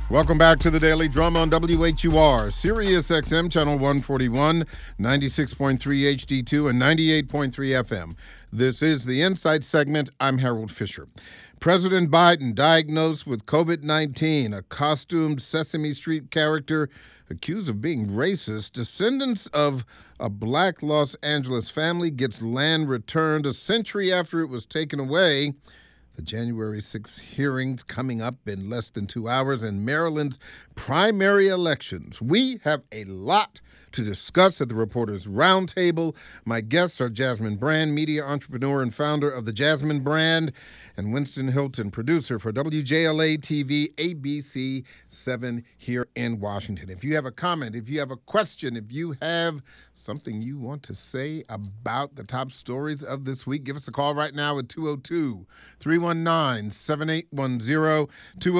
Welcome back to the Daily Drama on WHUR, Sirius XM, Channel 141, 96.3 HD2, and 98.3 FM. This is the Insight segment. I'm Harold Fisher. President Biden diagnosed with COVID-19, a costumed Sesame Street character accused of being racist. Descendants of a black Los Angeles family gets land returned a century after it was taken away. The January 6th hearings coming up in less than 2 hours, and Maryland's primary elections. We have a lot to discuss at the Reporters Roundtable. My guests are Jasmine Brand, media entrepreneur and founder of the Jasmine Brand, and Winston Hilton, producer for WJLA TV ABC 7 here in Washington. If you have a comment, if you have a question, if you have something you want to say about the top stories of this week, give us a call right now at 202-319-7810,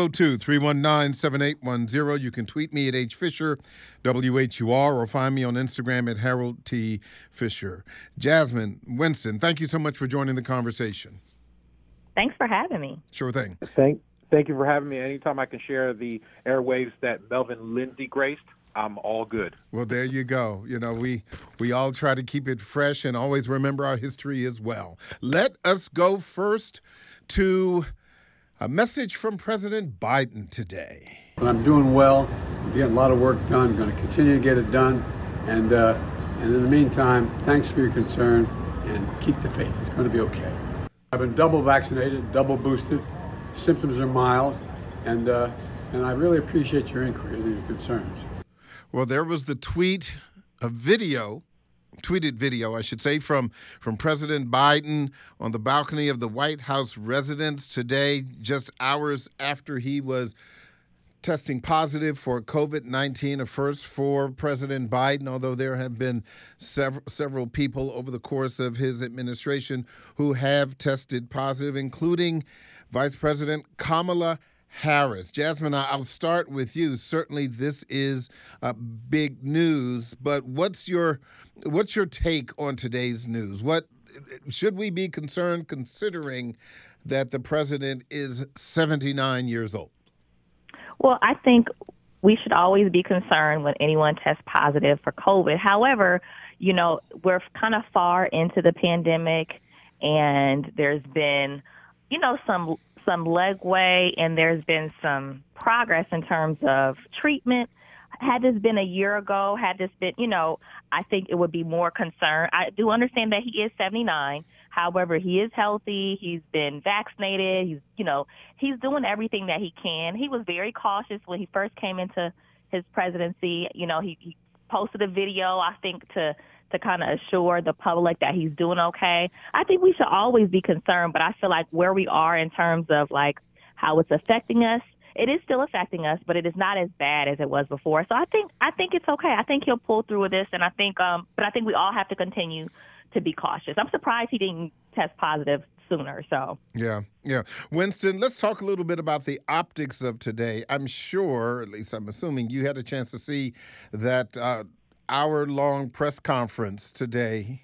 202-319-7810. You can tweet me at HFisher, WHUR, or find me on Instagram at Harold T. Fisher. Jasmine, Winston, thank you so much for joining the conversation. Thanks for having me. Sure thing. Thank you for having me. Anytime I can share the airwaves that Melvin Lindsay graced, I'm all good. Well, there you go. You know, we all try to keep it fresh and always remember our history as well. Let us go first to a message from President Biden today. I'm doing well. I'm getting a lot of work done. I'm going to continue to get it done. And in the meantime, thanks for your concern and keep the faith. It's going to be okay. I've been double vaccinated, double boosted. Symptoms are mild, and I really appreciate your inquiries and your concerns. Well, there was the tweeted video, I should say, from President Biden on the balcony of the White House residence today, just hours after he was testing positive for COVID-19, a first for President Biden, although there have been several people over the course of his administration who have tested positive, including Vice President Kamala Harris. Jasmine, I'll start with you. Certainly this is big news, but what's your take on today's news? What should we be concerned considering that the president is 79 years old? Well, I think we should always be concerned when anyone tests positive for COVID. However, you know, we're kind of far into the pandemic, and there's been, you know, some legway, and there's been some progress in terms of treatment. Had this been a year ago, had this been, you know, I think it would be more concern. I do understand that he is 79. However, he is healthy. He's been vaccinated. He's doing everything that he can. He was very cautious when he first came into his presidency. You know, he posted a video, I think, to kind of assure the public that he's doing okay. I think we should always be concerned, but I feel like where we are in terms of like how it's affecting us, it is still affecting us, but it is not as bad as it was before. So I think it's okay. I think he'll pull through with this, and I think we all have to continue to be cautious. I'm surprised he didn't test positive sooner. So yeah. Winston, let's talk a little bit about the optics of today. I'm sure, at least I'm assuming, you had a chance to see that hour-long press conference today.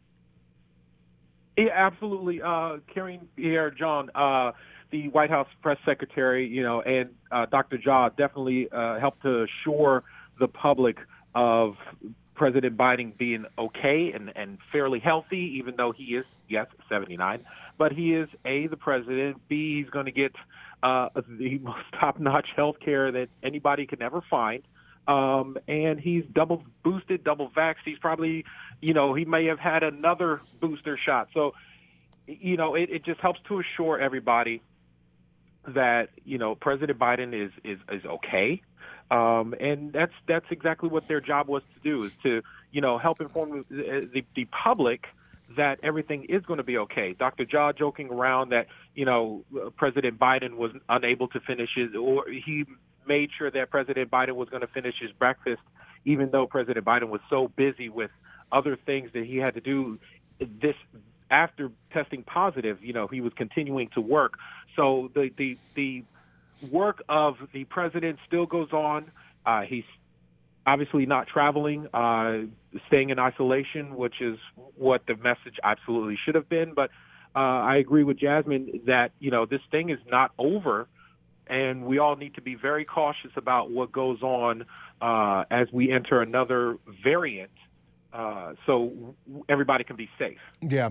Yeah, absolutely. Karine Pierre-Jean, the White House press secretary, you know, and Dr. Jha definitely helped to assure the public of President Biden being okay and fairly healthy, even though he is, yes, 79. But he is, A, the president, B, he's going to get the most top-notch health care that anybody can ever find. And he's double boosted, double vaxxed. He's probably, you know, he may have had another booster shot. So, you know, it just helps to assure everybody that, you know, President Biden is okay. And that's exactly what their job was to do, is to, you know, help inform the public that everything is going to be okay. Dr. Jha joking around that, you know, President Biden was unable to finish or he made sure that President Biden was going to finish his breakfast, even though President Biden was so busy with other things that he had to do. This, after testing positive, you know, he was continuing to work. So the work of the president still goes on. He's obviously not traveling, staying in isolation, which is what the message absolutely should have been. But I agree with Jasmine that, you know, this thing is not over. and we all need to be very cautious about what goes on as we enter another variant, so everybody can be safe. Yeah.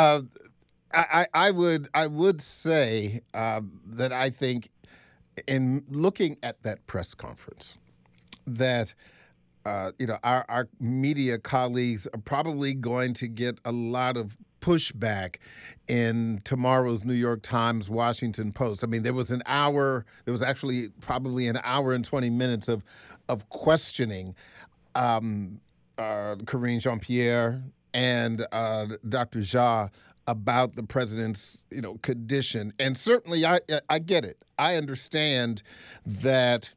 I would say that I think in looking at that press conference that our media colleagues are probably going to get a lot of pushback in tomorrow's New York Times, Washington Post. I mean, there was actually probably an hour and 20 minutes of questioning Karine Jean-Pierre and Dr. Jha about the president's, condition. And certainly I get it. I understand that,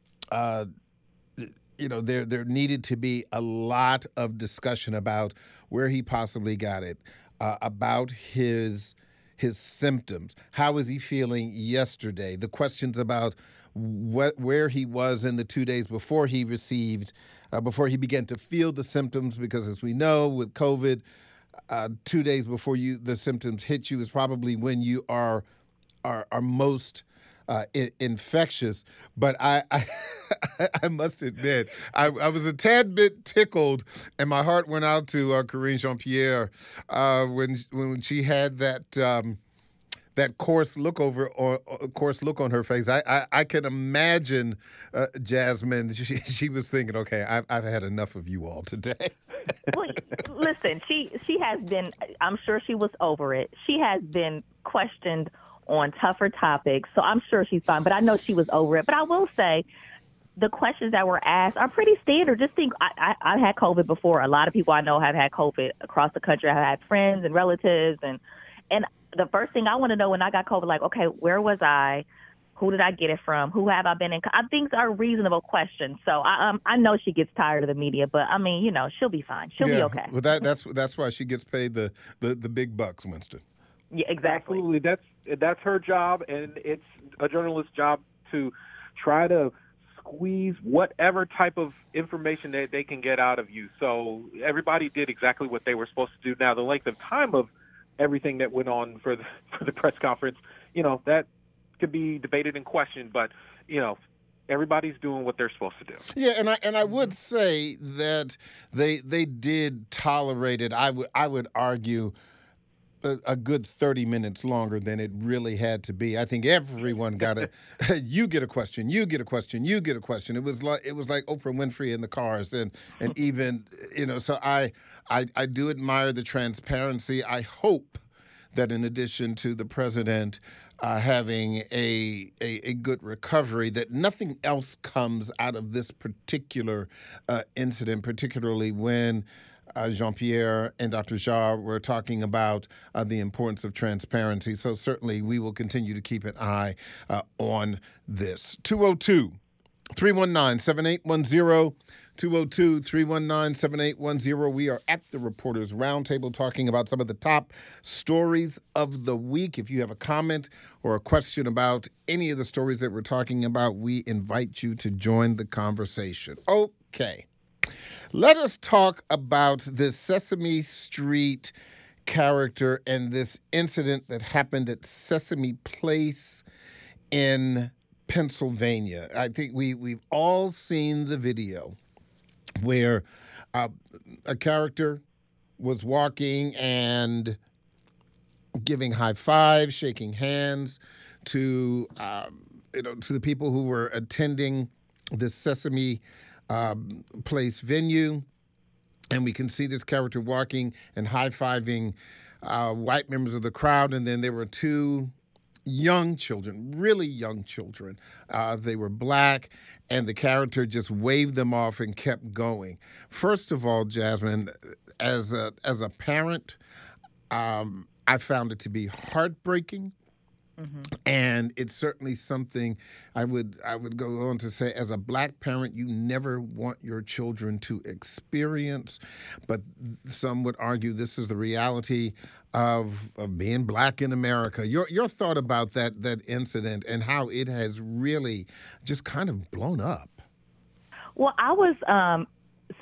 there needed to be a lot of discussion about where he possibly got it, about his symptoms. How is he feeling yesterday? The questions about where he was in the 2 days before he before he began to feel the symptoms, because as we know with COVID, 2 days before the symptoms hit you is probably when you are most infectious. But I must admit, I was a tad bit tickled, and my heart went out to Karine Jean-Pierre when she had that coarse look on her face. I can imagine Jasmine. She was thinking, okay, I've had enough of you all today. Well, listen, she has been, I'm sure she was over it. She has been questioned on tougher topics, so I'm sure she's fine. But I know she was over it. But I will say the questions that were asked are pretty standard. Just think, I've had COVID before. A lot of people I know have had COVID across the country. I've had friends and relatives. And the first thing I want to know when I got COVID, like, okay, where was I? Who did I get it from? Who have I been in? I think are reasonable questions. So I know she gets tired of the media, but I mean, she'll be fine. She'll be okay. Well, that's why she gets paid the big bucks, Winston. Yeah, exactly. Absolutely. That's her job, and it's a journalist's job to try to squeeze whatever type of information that they can get out of you. So everybody did exactly what they were supposed to do. Now, the length of time of everything that went on for the press conference, that could be debated and questioned, but everybody's doing what they're supposed to do. Yeah, and I would say that they did tolerate it. I would argue a good 30 minutes longer than it really had to be. I think everyone got it. You get a question, you get a question, you get a question. It was like Oprah Winfrey in the cars, and even So I do admire the transparency. I hope that in addition to the president having a good recovery, that nothing else comes out of this particular incident, particularly when Jean-Pierre and Dr. Jha were talking about the importance of transparency. So certainly we will continue to keep an eye on this. 202-319-7810. 202-319-7810. We are at the Reporters Roundtable talking about some of the top stories of the week. If you have a comment or a question about any of the stories that we're talking about, we invite you to join the conversation. Okay. Let us talk about this Sesame Street character and this incident that happened at Sesame Place in Pennsylvania. I think we've all seen the video where a character was walking and giving high fives, shaking hands to the people who were attending this Sesame Place venue, and we can see this character walking and high-fiving white members of the crowd, and then there were two young children, really young children. They were black, and the character just waved them off and kept going. First of all, Jasmine, as a parent, I found it to be heartbreaking. Mm-hmm. And it's certainly something I would go on to say, as a black parent, you never want your children to experience. But some would argue this is the reality of being black in America. Your thought about that incident and how it has really just kind of blown up. Well, I was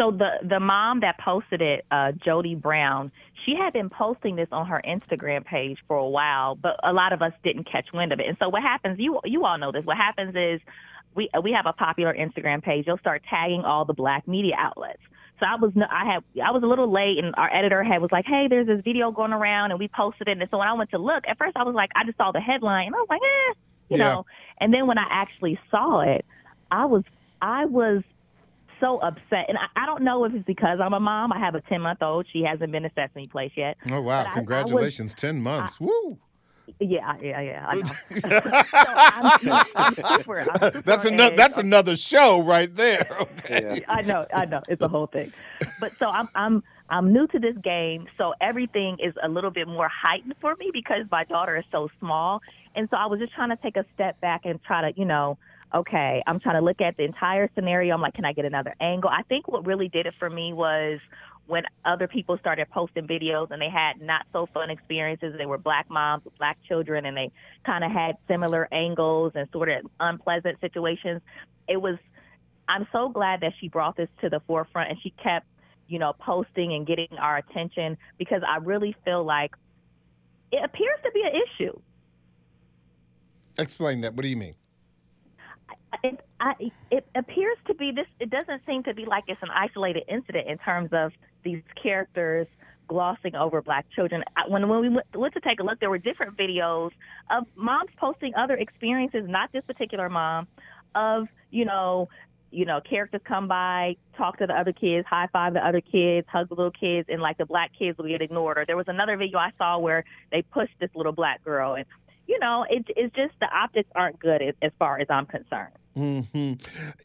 So the mom that posted it, Jody Brown, she had been posting this on her Instagram page for a while, but a lot of us didn't catch wind of it. And so what happens, you all know this, what happens is we have a popular Instagram page. You'll start tagging all the Black media outlets. So I was a little late, and our editor was like, hey, there's this video going around, and we posted it. And so when I went to look, at first I was like, I just saw the headline, and I was like, you know. And then when I actually saw it, I was so upset. And I don't know if it's because I'm a mom. I have a 10-month-old. She hasn't been to Sesame Place yet. Oh, wow. Congratulations. 10 months. Woo. Yeah. I know. I'm super That's another show right there. Okay. Yeah. I know. It's a whole thing. But so I'm new to this game, so everything is a little bit more heightened for me because my daughter is so small. And so I was just trying to take a step back and try to, okay, I'm trying to look at the entire scenario. I'm like, can I get another angle? I think what really did it for me was when other people started posting videos and they had not so fun experiences. They were Black moms with Black children, and they kind of had similar angles and sort of unpleasant situations. I'm so glad that she brought this to the forefront, and she kept, posting and getting our attention, because I really feel like it appears to be an issue. Explain that. What do you mean? It appears to be this. It doesn't seem to be like it's an isolated incident in terms of these characters glossing over Black children. When we went to take a look, there were different videos of moms posting other experiences, not this particular mom, of, characters come by, talk to the other kids, high five the other kids, hug the little kids, and like the Black kids will get ignored. Or there was another video I saw where they pushed this little Black girl, and it's just the optics aren't good as far as I'm concerned. Mm-hmm.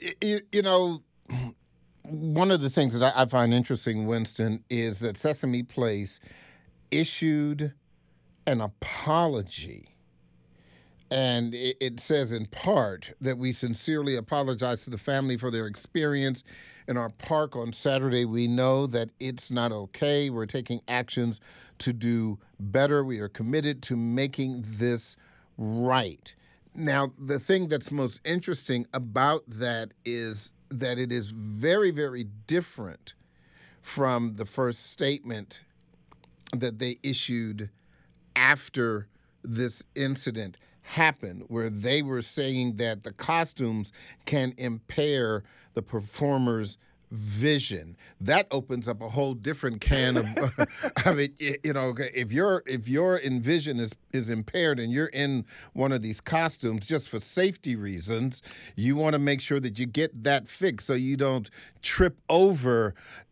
One of the things that I find interesting, Winston, is that Sesame Place issued an apology. And it says in part that we sincerely apologize to the family for their experience in our park on Saturday. We know that it's not okay. We're taking actions to do better. We are committed to making this right. Now, the thing that's most interesting about that is that it is very, very different from the first statement that they issued after this incident happened, where they were saying that the costumes can impair the performer's vision. That opens up a whole different can of I mean, if your vision is impaired and you're in one of these costumes, just for safety reasons, you want to make sure that you get that fixed so you don't trip over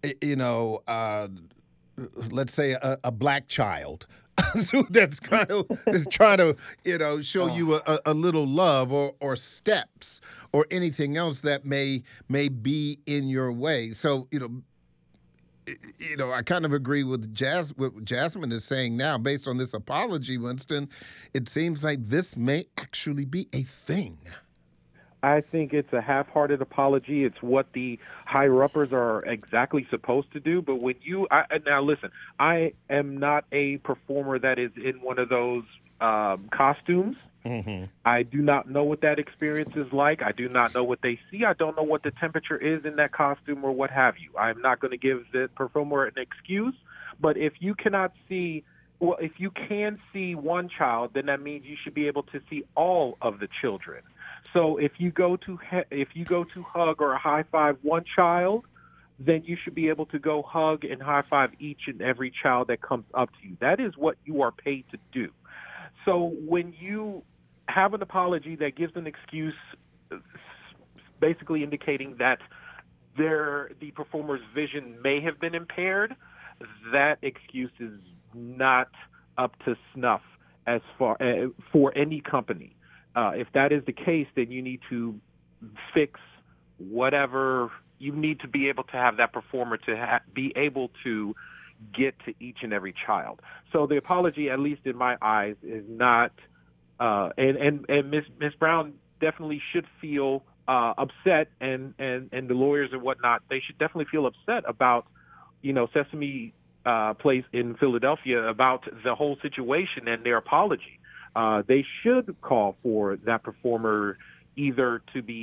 let's say a Black child so that's trying to show you a little love or steps or anything else that may be in your way. So I kind of agree with what Jasmine is saying now. Based on this apology, Winston, it seems like this may actually be a thing. I think it's a half-hearted apology. It's what the higher-uppers are exactly supposed to do. But when now listen, I am not a performer that is in one of those costumes. Mm-hmm. I do not know what that experience is like. I do not know what they see. I don't know what the temperature is in that costume or what have you. I'm not going to give the performer an excuse. But if you cannot see, well, if you can see one child, then that means you should be able to see all of the children. So if you go to hug or high five one child, then you should be able to go hug and high five each and every child that comes up to you. That is what you are paid to do. So when you have an apology that gives an excuse, basically indicating that the performer's vision may have been impaired, that excuse is not up to snuff as far for any company. If that is the case, then you need to fix whatever. You need to be able to have that performer to be able to get to each and every child. So the apology, at least in my eyes, is not. And Ms. Brown definitely should feel upset, and the lawyers and whatnot, they should definitely feel upset about Sesame Place in Philadelphia, about the whole situation and their apology. They should call for that performer either to be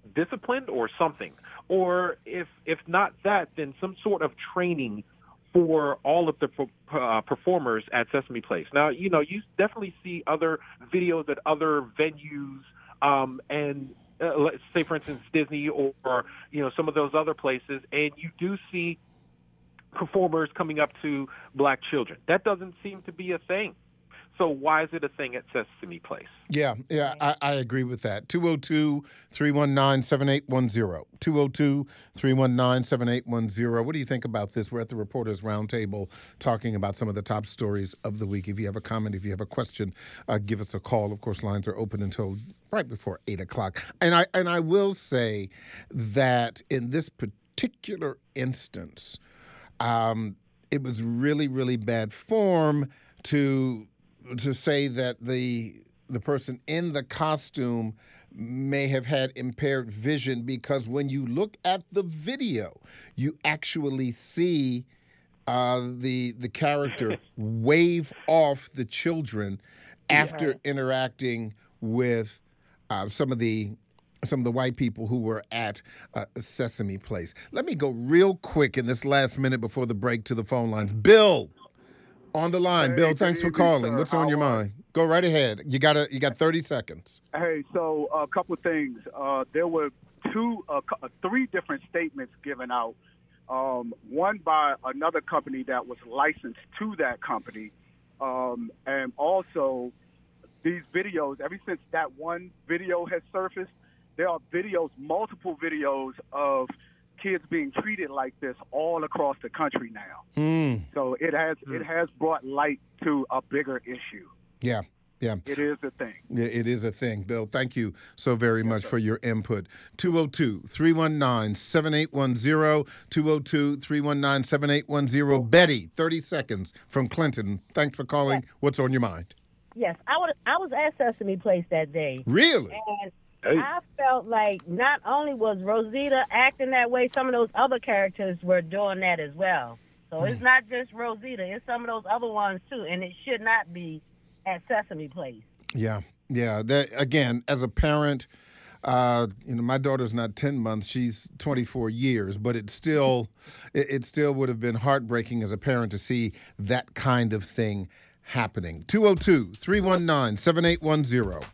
disciplined or something. Or if not that, then some sort of training for all of the performers at Sesame Place. Now, you definitely see other videos at other venues, and let's say, for instance, Disney or some of those other places, and you do see performers coming up to black children. That doesn't seem to be a thing. So why is it a thing at Sesame Place? Yeah, I agree with that. 202-319-7810. 202-319-7810. What do you think about this? We're at the Reporters Roundtable talking about some of the top stories of the week. If you have a comment, if you have a question, give us a call. Of course, lines are open until right before 8 o'clock. And I will say that in this particular instance, it was really, really bad form to say that the person in the costume may have had impaired vision, because when you look at the video, you actually see the character wave off the children after interacting with some of the white people who were at Sesame Place. Let me go real quick in this last minute before the break to the phone lines. Bill. On the line. Hey, Bill, thanks for calling. sir. What's on your mind? Go right ahead. You got 30 seconds. Hey, so a couple things. There were three different statements given out. One by another company that was licensed to that company. And also these videos, ever since that one video has surfaced, there are multiple videos of kids being treated like this all across the country now. So it has brought light to a bigger issue. Yeah. It is a thing. Yeah, it is a thing. Bill, thank you so very much for your input. 202-319-7810. 202-319-7810. Betty, 30 seconds from Clinton. Thanks for calling. Yes. What's on your mind? Yes, I was at Sesame Place that day. Really? And I felt like not only was Rosita acting that way, some of those other characters were doing that as well. So it's not just Rosita, it's some of those other ones too, and it should not be at Sesame Place. Yeah. That, again, as a parent, my daughter's not 10 months; she's 24 years. But it still would have been heartbreaking as a parent to see that kind of thing happening. 202-319-7810.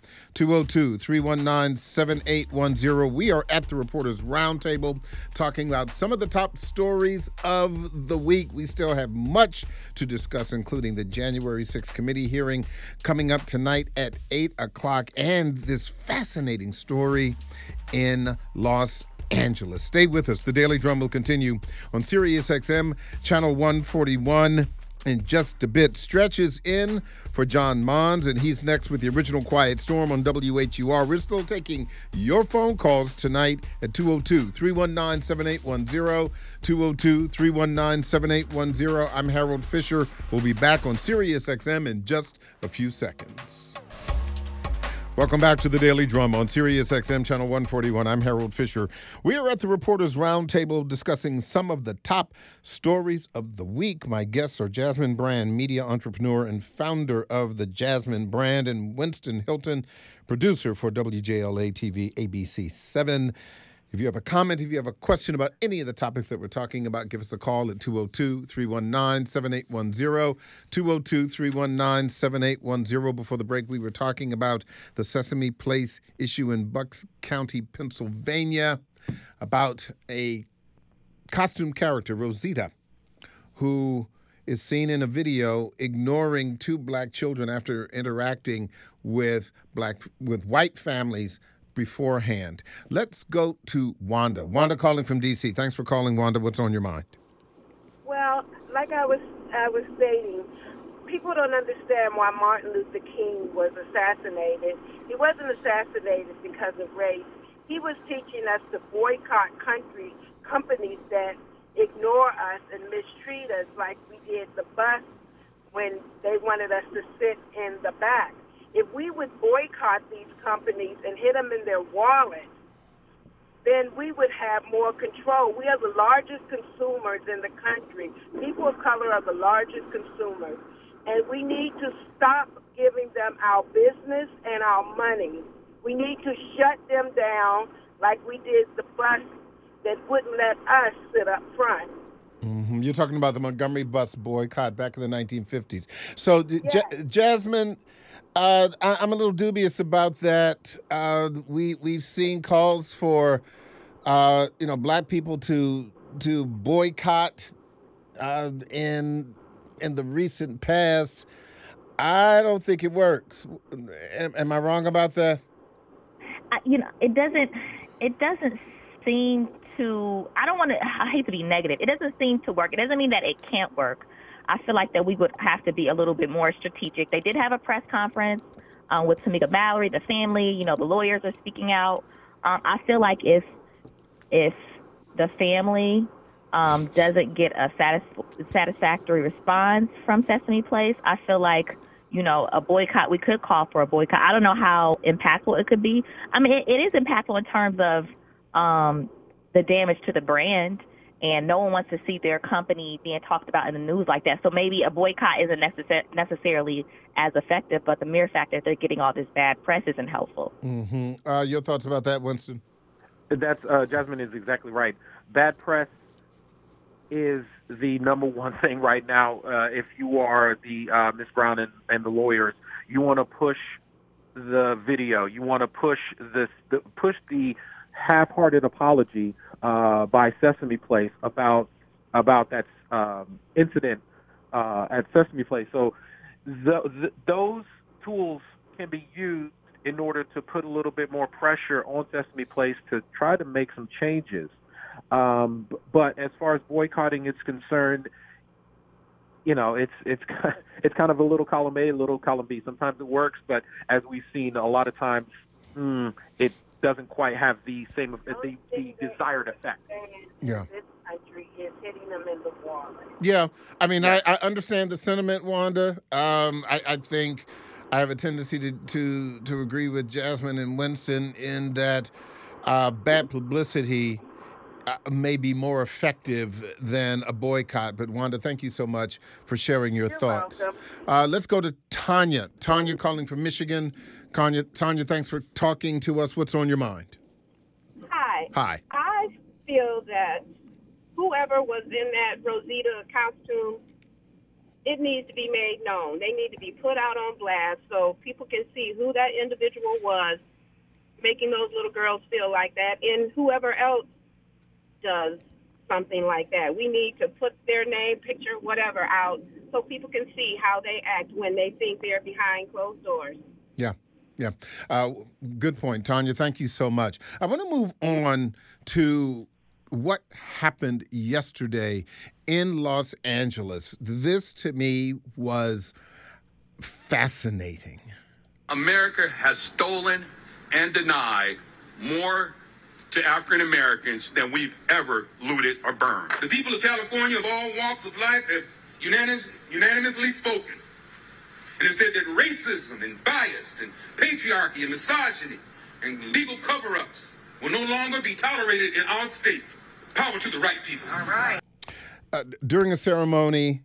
202-319-7810. We are at the Reporters Roundtable talking about some of the top stories of the week. We still have much to discuss, including the January 6th committee hearing coming up tonight at 8 o'clock and this fascinating story in Los Angeles. Stay with us. The Daily Drum will continue on Sirius XM, Channel 141. In just a bit, stretches in for John Mons, and he's next with the original Quiet Storm on WHUR. We're still taking your phone calls tonight at 202-319-7810, 202-319-7810. I'm Harold Fisher. We'll be back on Sirius XM in just a few seconds. Welcome back to the Daily Drum on Sirius XM Channel 141. I'm Harold Fisher. We are at the Reporters Roundtable discussing some of the top stories of the week. My guests are Jasmine Brand, media entrepreneur and founder of the Jasmine Brand, and Winston Hilton, producer for WJLA TV ABC 7. If you have a comment, if you have a question about any of the topics that we're talking about, give us a call at 202-319-7810, 202-319-7810. Before the break, we were talking about the Sesame Place issue in Bucks County, Pennsylvania, about a costume character, Rosita, who is seen in a video ignoring two black children after interacting with white families beforehand. Let's go to Wanda. Wanda calling from D.C. Thanks for calling, Wanda. What's on your mind? Well, like I was stating, people don't understand why Martin Luther King was assassinated. He wasn't assassinated because of race. He was teaching us to boycott companies that ignore us and mistreat us, like we did the bus when they wanted us to sit in the back. If we would boycott these companies and hit them in their wallet, then we would have more control. We are the largest consumers in the country. People of color are the largest consumers. And we need to stop giving them our business and our money. We need to shut them down. like we did the bus that wouldn't let us sit up front. Mm-hmm. You're talking about the Montgomery bus boycott back in the 1950s. So, Yes. Jasmine, I'm a little dubious about that. We've seen calls for black people to boycott in the recent past. I don't think it works. Am I wrong about that? It doesn't seem to, I hate to be negative. It doesn't seem to work. It doesn't mean that it can't work. I feel like that we would have to be a little bit more strategic. They did have a press conference with Tamika Mallory, the family, the lawyers are speaking out. I feel like if the family doesn't get a satisfactory response from Sesame Place, I feel like, a boycott, we could call for a boycott. I don't know how impactful it could be. I mean, it is impactful in terms of the damage to the brand, and no one wants to see their company being talked about in the news like that. So maybe a boycott isn't necessarily as effective, but the mere fact that they're getting all this bad press isn't helpful. Mm-hmm. Your thoughts about that, Winston? That's Jasmine is exactly right. Bad press is the number one thing right now. If you are the Ms. Brown and the lawyers, you want to push the video. You want to push the half-hearted apology by Sesame Place about that incident at Sesame Place. So those tools can be used in order to put a little bit more pressure on Sesame Place to try to make some changes. But as far as boycotting is concerned, it's kind of a little column A, a little column B. Sometimes it works, but as we've seen, a lot of times it doesn't quite have the same the desired effect. Yeah. This country is hitting them in the wallet. Yeah, I mean, I understand the sentiment, Wanda. I think I have a tendency to agree with Jasmine and Winston in that bad publicity may be more effective than a boycott. But Wanda, thank you so much for sharing your thoughts. Welcome. Let's go to Tanya. Tanya calling from Michigan. Tanya, thanks for talking to us. What's on your mind? Hi. Hi. I feel that whoever was in that Rosita costume, it needs to be made known. They need to be put out on blast so people can see who that individual was, making those little girls feel like that, and whoever else does something like that. We need to put their name, picture, whatever out so people can see how they act when they think they're behind closed doors. Yeah. Good point, Tanya. Thank you so much. I want to move on to what happened yesterday in Los Angeles. This, to me, was fascinating. America has stolen and denied more to African Americans than we've ever looted or burned. The people of California of all walks of life have unanimously spoken. And have said that racism and bias and patriarchy and misogyny and legal cover-ups will no longer be tolerated in our state. Power to the right people. All right. During a ceremony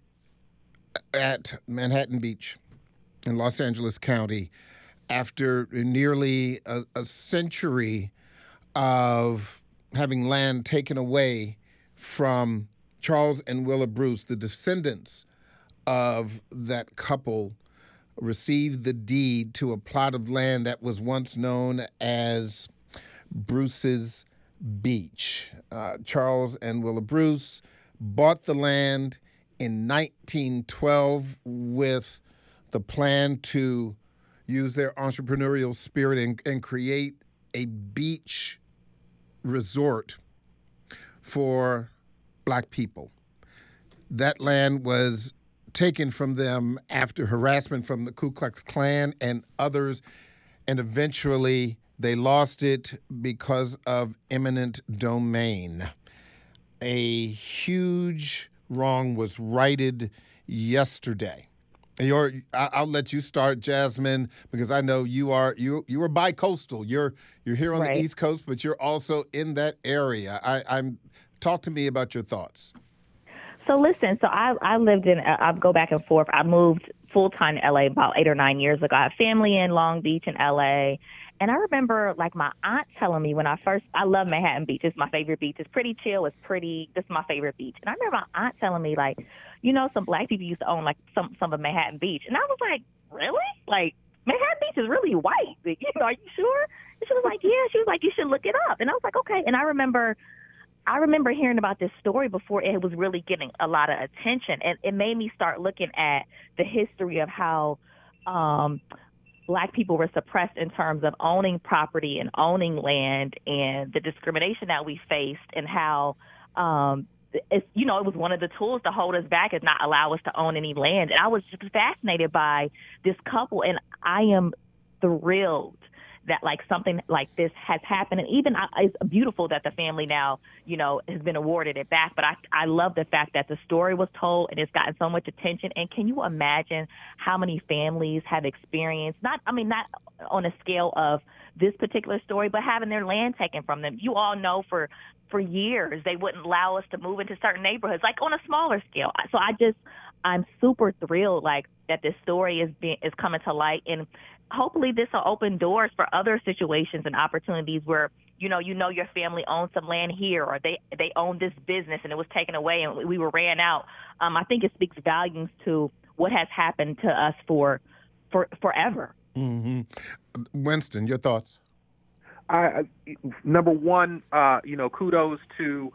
at Manhattan Beach in Los Angeles County, after nearly a century of having land taken away from Charles and Willa Bruce, the descendants of that couple received the deed to a plot of land that was once known as Bruce's Beach. Charles and Willa Bruce bought the land in 1912 with the plan to use their entrepreneurial spirit and create a beach resort for black people. That land was taken from them after harassment from the Ku Klux Klan and others, and eventually they lost it because of eminent domain. A huge wrong was righted yesterday. I'll let you start, Jasmine, because I know you are bi-coastal. You're here on the East Coast, but you're also in that area. Talk to me about your thoughts. So listen, I lived I go back and forth. I moved full-time to LA about 8 or 9 years ago. I have family in Long Beach and LA. And I remember like my aunt telling me when I love Manhattan Beach. It's my favorite beach. It's pretty chill. It's pretty, this is my favorite beach. And I remember my aunt telling me like, some black people used to own like some of Manhattan Beach. And I was like, really? Like Manhattan Beach is really white. Are you sure? And she was like, yeah. She was like, you should look it up. And I was like, okay. And I remember hearing about this story before it was really getting a lot of attention. And it made me start looking at the history of how Black people were suppressed in terms of owning property and owning land, and the discrimination that we faced, and how it was one of the tools to hold us back and not allow us to own any land. And I was just fascinated by this couple, and I am thrilled that like something like this has happened. And even it's beautiful that the family now, has been awarded it back. But I love the fact that the story was told and it's gotten so much attention. And can you imagine how many families have experienced, not on a scale of this particular story, but having their land taken from them? You all know for years they wouldn't allow us to move into certain neighborhoods, like on a smaller scale. So I'm super thrilled like that this story is coming to light, and hopefully this will open doors for other situations and opportunities where your family owns some land here, or they own this business and it was taken away and we were ran out. I think it speaks volumes to what has happened to us for forever. Mm-hmm. Winston, your thoughts? Number one, kudos to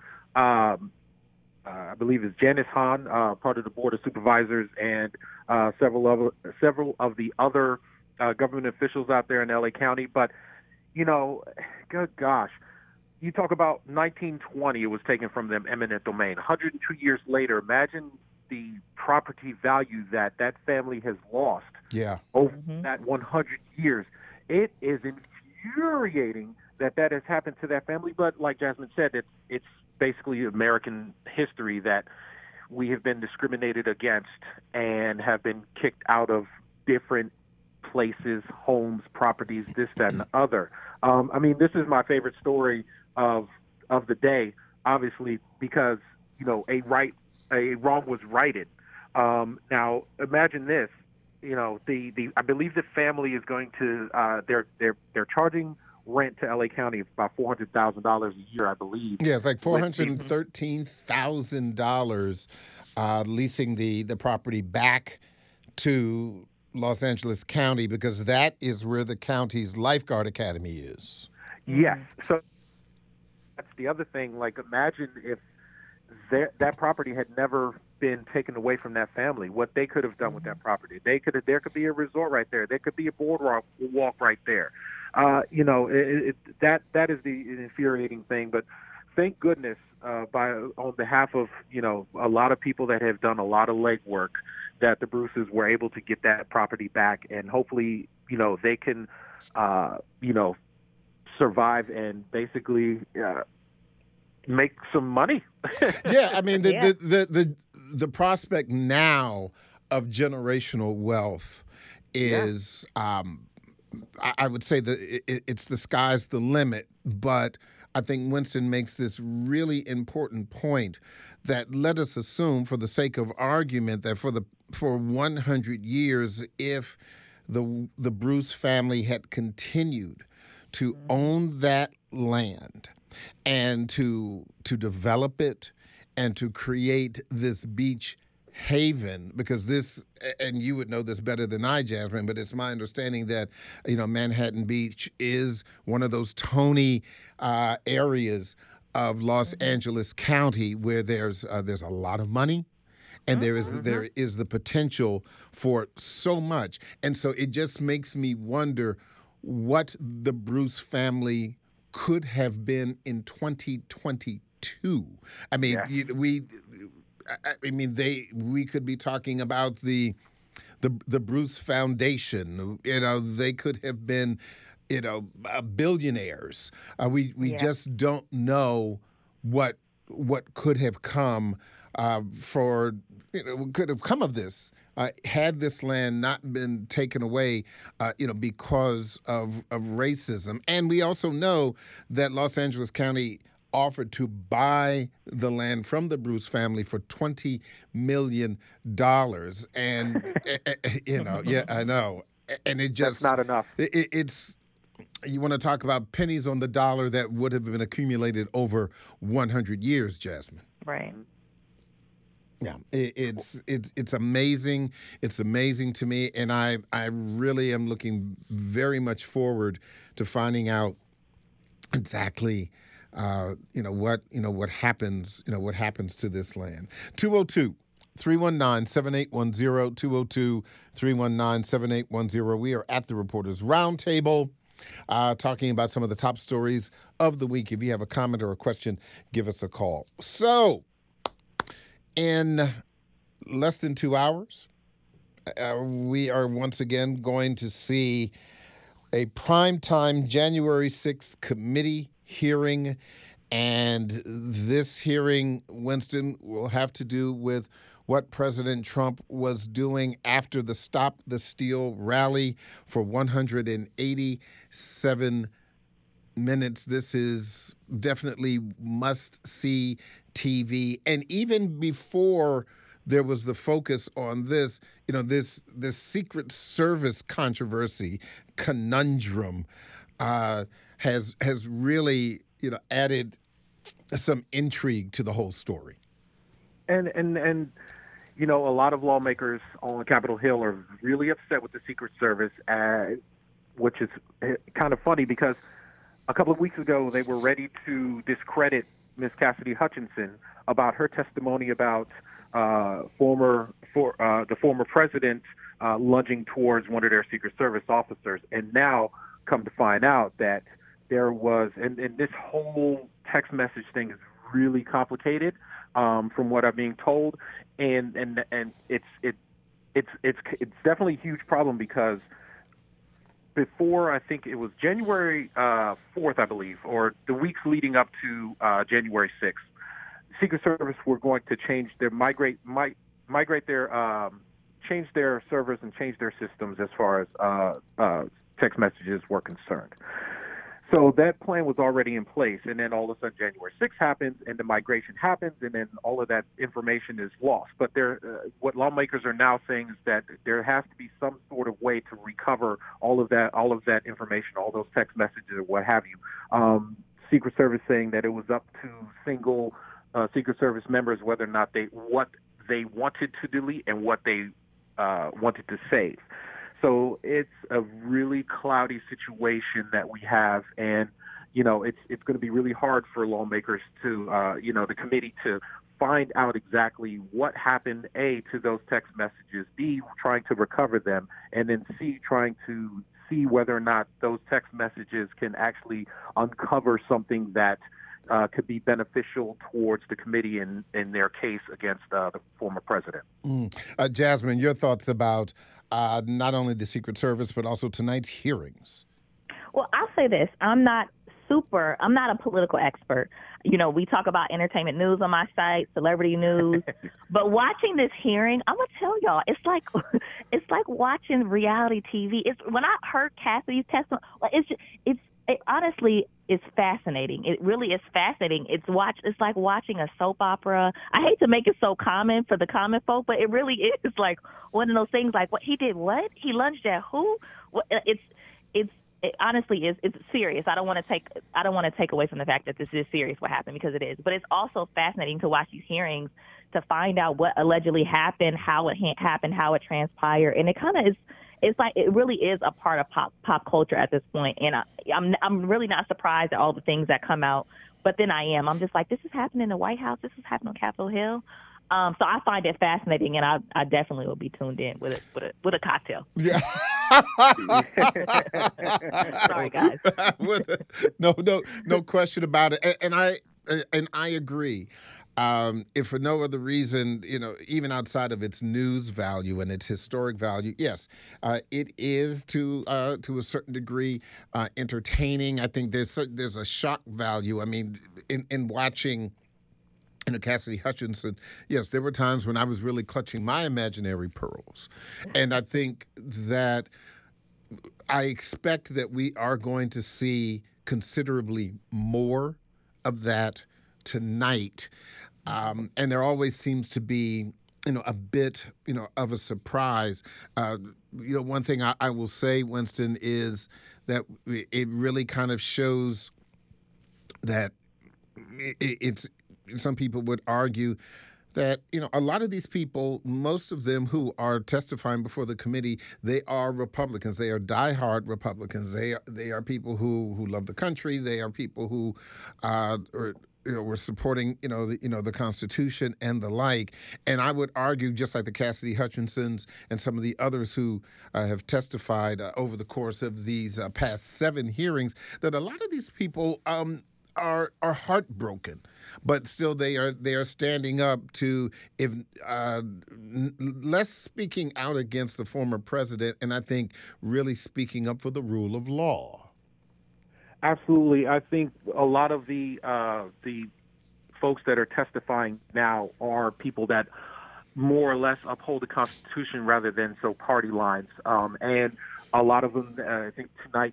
I believe it's Janice Hahn, part of the Board of Supervisors, and several of the other government officials out there in LA County. But, good gosh, you talk about 1920, it was taken from them, eminent domain. 102 years later, imagine the property value that family has lost over that 100 years. It is infuriating that has happened to that family. But like Jasmine said, it's basically American history that we have been discriminated against and have been kicked out of different places, homes, properties, this, that, and the other. This is my favorite story of the day, obviously, because, a wrong was righted. Now, imagine this, I believe the family is going to, they're charging rent to LA County about $400,000 a year, I believe. Yeah, it's like $413,000 leasing the property back to Los Angeles County, because that is where the county's lifeguard academy is. Yes. So that's the other thing. Like, imagine if that property had never been taken away from that family, what they could have done with that property. There could be a resort right there. There could be a boardwalk right there. That is the infuriating thing. But thank goodness, on behalf of a lot of people that have done a lot of legwork, that the Bruces were able to get that property back, and hopefully they can survive and basically make some money. Yeah, the prospect now of generational wealth is, I would say that it's the sky's the limit. But I think Winston makes this really important point that let us assume, for the sake of argument, that for 100 years, if the Bruce family had continued to own that land and to develop it and to create this beach haven, because this, and you would know this better than I, Jasmine, but it's my understanding that Manhattan Beach is one of those Tony areas of Los Angeles County where there's a lot of money. And there is the potential for so much. And so it just makes me wonder what the Bruce family could have been in 2022. We could be talking about the Bruce Foundation. They could have been, billionaires. We just don't know what could have come could have come of this had this land not been taken away, because of racism. And we also know that Los Angeles County offered to buy the land from the Bruce family for $20 million. And, I know. And it just... That's not enough. you want to talk about pennies on the dollar that would have been accumulated over 100 years, Jasmine. Right. Yeah, it's amazing. It's amazing to me, and I really am looking very much forward to finding out exactly what happens to this land. 202-319-7810, 202-319-7810. We are at the Reporters Roundtable, talking about some of the top stories of the week. If you have a comment or a question, give us a call. So, in less than 2 hours, we are once again going to see a primetime January 6th committee hearing. And this hearing, Winston, will have to do with what President Trump was doing after the Stop the Steal rally for 187 minutes. This is definitely must-see TV. And even before there was the focus on this, this Secret Service controversy, conundrum, has really, added some intrigue to the whole story. And a lot of lawmakers on Capitol Hill are really upset with the Secret Service, which is kind of funny because a couple of weeks ago they were ready to discredit Ms. Cassidy Hutchinson about her testimony about the former president lunging towards one of their Secret Service officers, and now come to find out that there was, and this whole text message thing is really complicated, from what I'm being told, and it's definitely a huge problem because before, I think it was January 4th, I believe, or the weeks leading up to January 6th, Secret Service were going to change their change their servers and change their systems as far as text messages were concerned. So that plan was already in place, and then all of a sudden January 6th happens, and the migration happens, and then all of that information is lost. But what lawmakers are now saying is that there has to be some sort of way to recover all of that information, all those text messages or what have you. Secret Service saying that it was up to single Secret Service members whether or not what they wanted to delete and what they wanted to save. So it's a really cloudy situation that we have, and it's going to be really hard for lawmakers to the committee to find out exactly what happened, A, to those text messages, B, trying to recover them, and then C, trying to see whether or not those text messages can actually uncover something that could be beneficial towards the committee in their case against the former president. Jasmine, your thoughts about not only the Secret Service, but also tonight's hearings? Well, I'll say this. I'm not a political expert. We talk about entertainment news on my site, celebrity news. But watching this hearing, I'm going to tell y'all, it's like watching reality TV. When I heard Cassidy's testimony, it honestly is fascinating. It really is fascinating. It's like watching a soap opera. I hate to make it so common for the common folk, but it really is like one of those things. Like, what he did? What he lunged at? Who? It honestly is. It's serious. I don't want to take away from the fact that this is serious what happened, because it is. But it's also fascinating to watch these hearings to find out what allegedly happened, how it happened, how it transpired, and it kind of is. It's like it really is a part of pop culture at this point, and I'm really not surprised at all the things that come out. But then I'm just like, this is happening in the White House. This is happening on Capitol Hill. So I find it fascinating, and I definitely will be tuned in with a cocktail. Yeah. Sorry, guys. No question about it, and I agree. If for no other reason, even outside of its news value and its historic value, yes, it is to a certain degree entertaining. I think there's a shock value. I mean, in watching Cassidy Hutchinson, yes, there were times when I was really clutching my imaginary pearls, and I think that I expect that we are going to see considerably more of that tonight. And there always seems to be, a bit, of a surprise. One thing I will say, Winston, is that it really kind of shows that it's some people would argue that, a lot of these people, most of them who are testifying before the committee, they are Republicans. They are diehard Republicans. They are people who love the country. They are people who were supporting, the Constitution and the like. And I would argue, just like the Cassidy Hutchinsons and some of the others who have testified over the course of these past 7 hearings, that a lot of these people are heartbroken, but still they are standing up to, if less speaking out against the former president, and I think really speaking up for the rule of law. Absolutely. I think a lot of the folks that are testifying now are people that more or less uphold the Constitution rather than party lines. And a lot of them, I think tonight's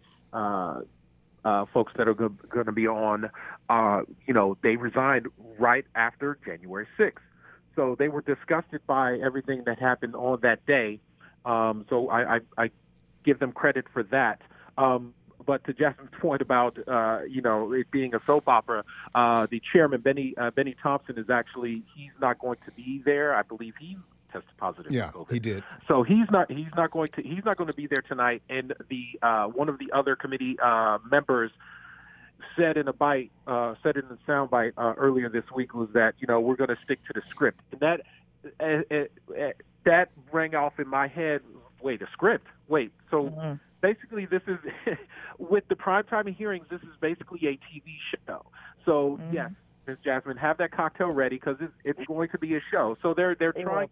folks that are going to be on, they resigned right after January 6th. So they were disgusted by everything that happened on that day. So I give them credit for that. But to Jasmine's point about, it being a soap opera, the chairman, Benny Thompson, he's not going to be there. I believe he tested positive for COVID. He did. So he's not going to be there tonight. And the one of the other committee members said in a soundbite earlier this week was that, we're going to stick to the script. And that rang off in my head. Wait, a script? Wait, so basically this is, with the primetime hearings, this is basically a TV show. So, yes, Ms. Jasmine, have that cocktail ready because it's going to be a show. So they're trying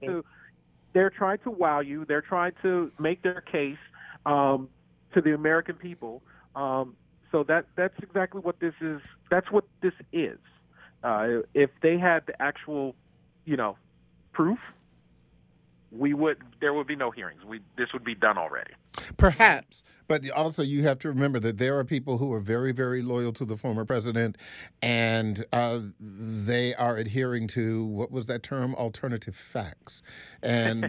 to wow you. They're trying to make their case to the American people. So that's exactly what this is. That's what this is. If they had the actual, proof, there would be no hearings. This would be done already. Perhaps, but also you have to remember that there are people who are very, very loyal to the former president, and they are adhering to, what was that term, alternative facts, and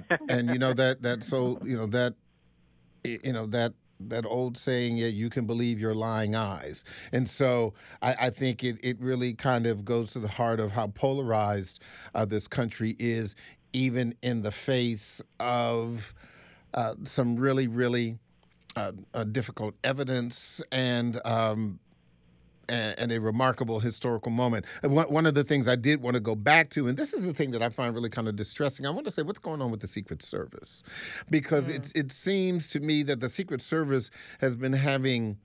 that old saying, you can believe your lying eyes. And so I think it really kind of goes to the heart of how polarized this country is, even in the face of some really, really difficult evidence and a remarkable historical moment. And one of the things I did want to go back to, and this is the thing that I find really kind of distressing, I want to say what's going on with the Secret Service. Because it seems to me that the Secret Service has been having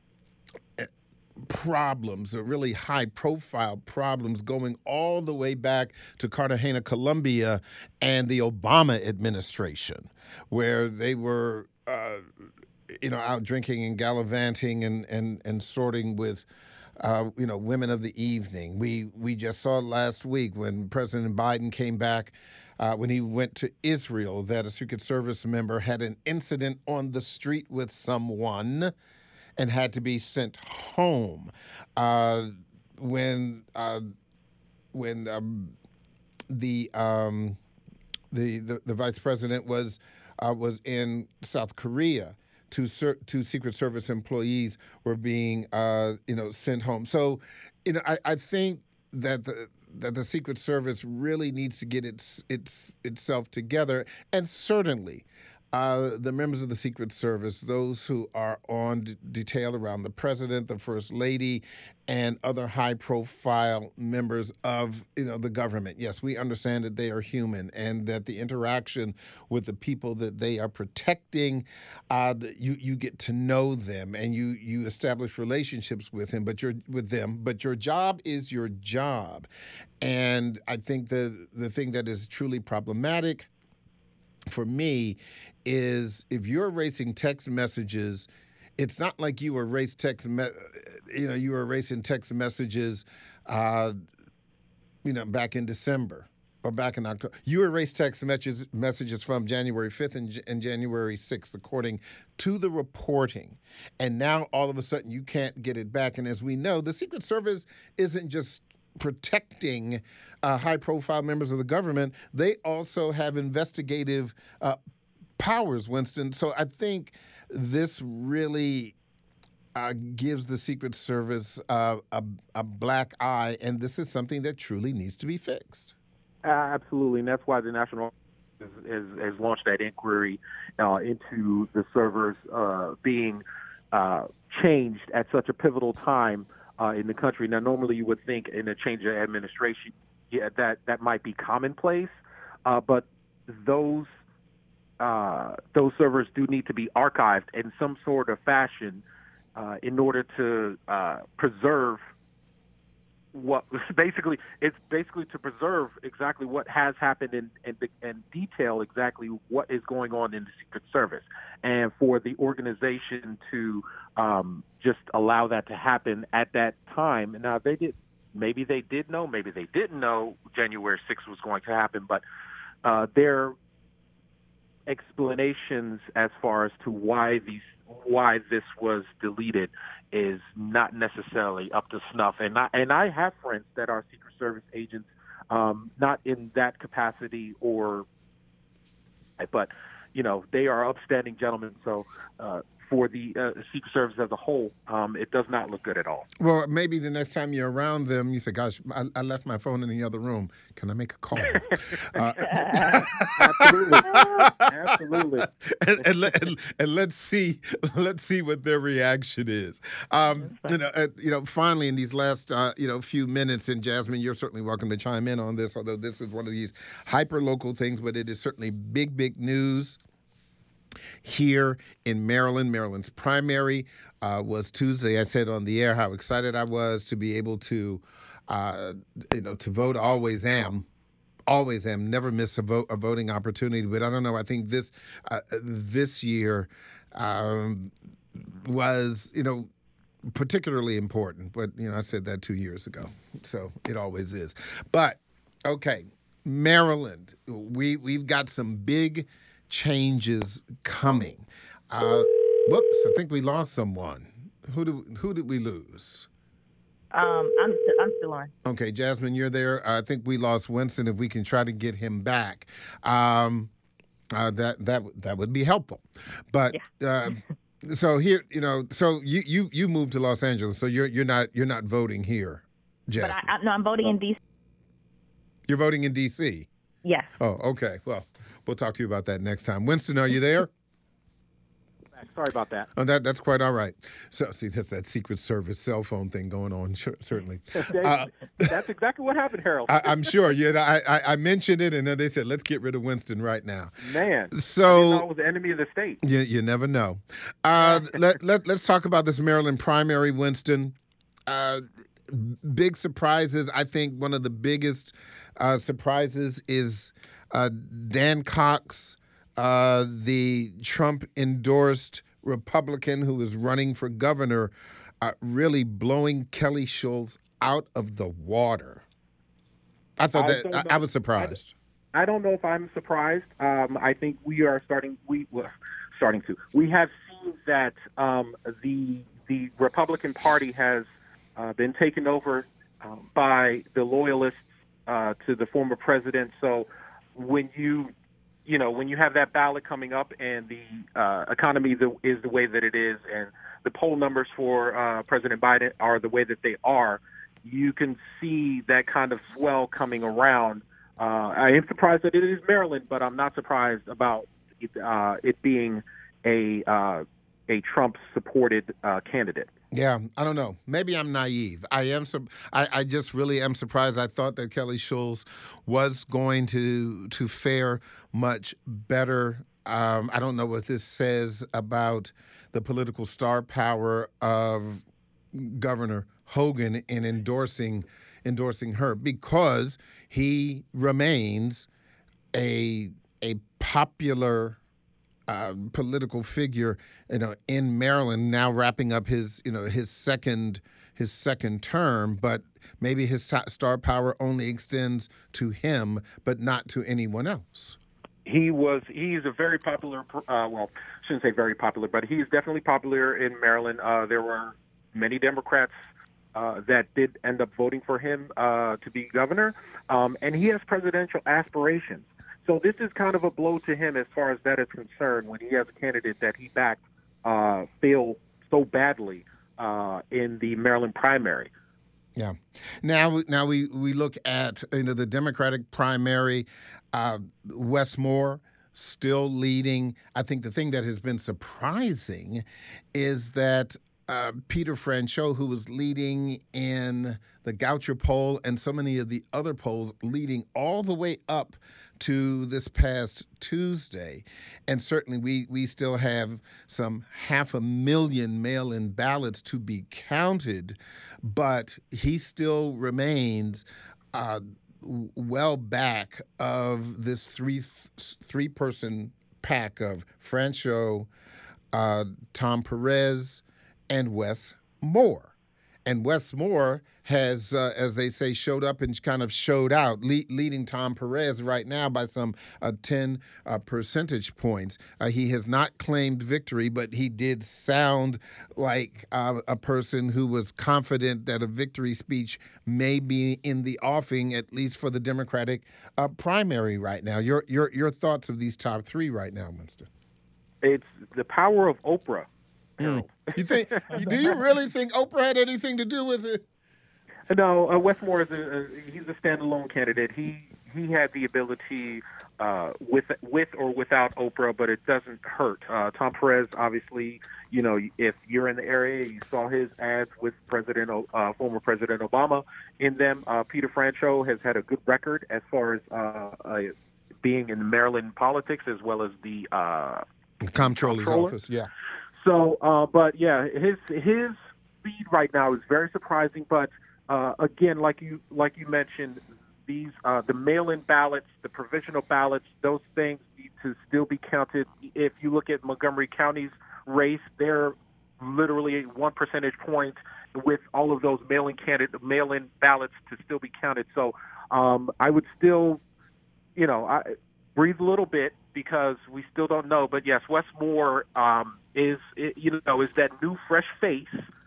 problems, really high-profile problems, going all the way back to Cartagena, Colombia, and the Obama administration, where they were, out drinking and gallivanting and sorting with, women of the evening. We just saw it last week when President Biden came back. When he went to Israel, that a Secret Service member had an incident on the street with someone and had to be sent home. When the vice president was in South Korea, two Secret Service employees were being sent home. So, I think that the Secret Service really needs to get itself together, and certainly the members of the Secret Service, those who are on detail around the president, the first lady, and other high-profile members of the government. Yes, we understand that they are human and that the interaction with the people that they are protecting, you get to know them and you establish relationships with them. But your job is your job, and I think the thing that is truly problematic for me is if you're erasing text messages, it's not like you erase you were erasing text messages, back in December or back in October. You erased text messages from January 5th and January 6th, according to the reporting. And now all of a sudden you can't get it back. And as we know, the Secret Service isn't just protecting high-profile members of the government. They also have investigative powers, Winston. So I think this really gives the Secret Service a black eye, and this is something that truly needs to be fixed. Absolutely, and that's why the National has launched that inquiry into the servers being changed at such a pivotal time in the country. Now, normally you would think in a change of administration, that might be commonplace, but those servers do need to be archived in some sort of fashion in order to preserve it's basically to preserve exactly what has happened and detail exactly what is going on in the Secret Service, and for the organization to just allow that to happen at that time. Now, maybe they did know, maybe they didn't know January 6th was going to happen, but their explanations as far as to why this was deleted is not necessarily up to snuff. And I have friends that are Secret Service agents, not in that capacity but they are upstanding gentlemen. So for the Secret Service as a whole, it does not look good at all. Well, maybe the next time you're around them, you say, gosh, I left my phone in the other room. Can I make a call? Absolutely. And let's see what their reaction is. Finally, in these last, few minutes, and Jasmine, you're certainly welcome to chime in on this, although this is one of these hyper-local things, but it is certainly big news here in Maryland. Maryland's primary was Tuesday. I said on the air how excited I was to be able to vote. Always am. Never miss a voting opportunity. But I don't know. I think this year was particularly important. But I said that 2 years ago, so it always is. But okay, Maryland. We've got some big changes coming. Whoops! I think we lost someone. Who did we lose? I'm still on. Okay, Jasmine, you're there. I think we lost Winston. If we can try to get him back, that would be helpful. But so here, so you moved to Los Angeles, so you're not voting here, Jasmine. But I'm voting in D.C. You're voting in D.C. Yes. Oh, okay. Well, we'll talk to you about that next time. Winston, are you there? Sorry about that. Oh, that's quite all right. So, see, that's that Secret Service cell phone thing going on, certainly. That's exactly what happened, Harold. I'm sure. I mentioned it, and then they said, let's get rid of Winston right now. Man, so I didn't know it was the enemy of the state. You never know. Let's talk about this Maryland primary, Winston. Big surprises. I think one of the biggest surprises is Dan Cox, the Trump-endorsed Republican who is running for governor, really blowing Kelly Schultz out of the water. I thought I was surprised. I don't know if I'm surprised. I think we are starting to. We have seen that the Republican Party has been taken over by the loyalists to the former president. So when you have that ballot coming up and the economy is the way that it is, and the poll numbers for President Biden are the way that they are, you can see that kind of swell coming around. I am surprised that it is Maryland, but I'm not surprised about it being a Trump-supported candidate. Yeah, I don't know. Maybe I'm naive. I just really am surprised. I thought that Kelly Schultz was going to fare much better. I don't know what this says about the political star power of Governor Hogan in endorsing her, because he remains a popular political figure, in Maryland, now wrapping up his second term, but maybe his star power only extends to him, but not to anyone else. He's a very popular, shouldn't say very popular, but he's definitely popular in Maryland. There were many Democrats that did end up voting for him to be governor, and he has presidential aspirations. So this is kind of a blow to him as far as that is concerned, when he has a candidate that he backed fail so badly in the Maryland primary. Yeah. Now we look at the Democratic primary. Wes Moore still leading. I think the thing that has been surprising is that Peter Franchot, who was leading in the Goucher poll and so many of the other polls, leading all the way up to this past Tuesday. And certainly we still have some 500,000 mail-in ballots to be counted, but he still remains well back of this three-person pack of Franchot, Tom Perez, and Wes Moore. And Wes Moore has, as they say, showed up and kind of showed out, leading Tom Perez right now by some 10 percentage points. He has not claimed victory, but he did sound like a person who was confident that a victory speech may be in the offing, at least for the Democratic primary right now. Your thoughts of these top three right now, Winston? It's the power of Oprah. You think? Do you really think Oprah had anything to do with it? No, Wes Moore is he's a standalone candidate. He had the ability with or without Oprah, but it doesn't hurt. Tom Perez, obviously, if you're in the area, you saw his ads with former President Obama in them. Peter Franchot has had a good record as far as being in Maryland politics, as well as the Comptroller's office. Yeah. So, but yeah, his lead right now is very surprising. But again, like you mentioned, these the mail-in ballots, the provisional ballots, those things need to still be counted. If you look at Montgomery County's race, they're literally 1 percentage point with all of those mail-in ballots to still be counted. So I would still, breathe a little bit because we still don't know. But yes, Wes Moore is that new fresh face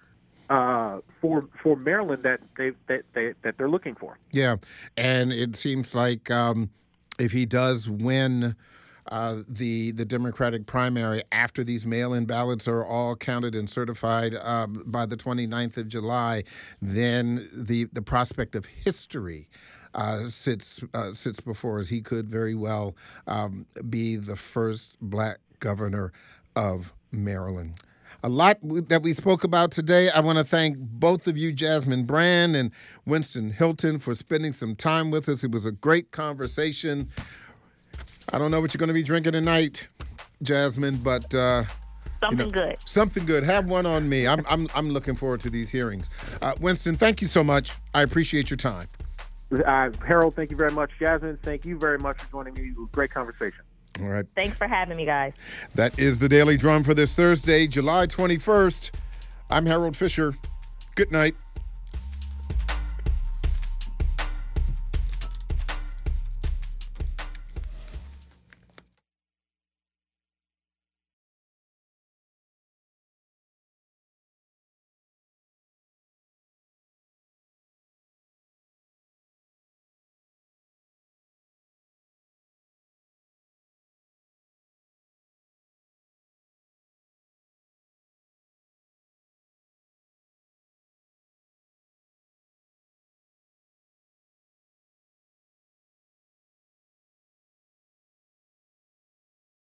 for Maryland that they're looking for. Yeah, and it seems like if he does win the Democratic primary after these mail-in ballots are all counted and certified by the 29th of July, then the prospect of history sits before us. He could very well be the first black governor of Maryland. A lot that we spoke about today. I want to thank both of you, Jasmine Brand and Winston Hilton, for spending some time with us. It was a great conversation. I don't know what you're going to be drinking tonight, Jasmine, but something good. Something good. Have one on me. I'm looking forward to these hearings. Winston, thank you so much. I appreciate your time. Harold, thank you very much. Jasmine, thank you very much for joining me. Great conversation. All right. Thanks for having me, guys. That is the Daily Drum for this Thursday, July 21st. I'm Harold Fisher. Good night.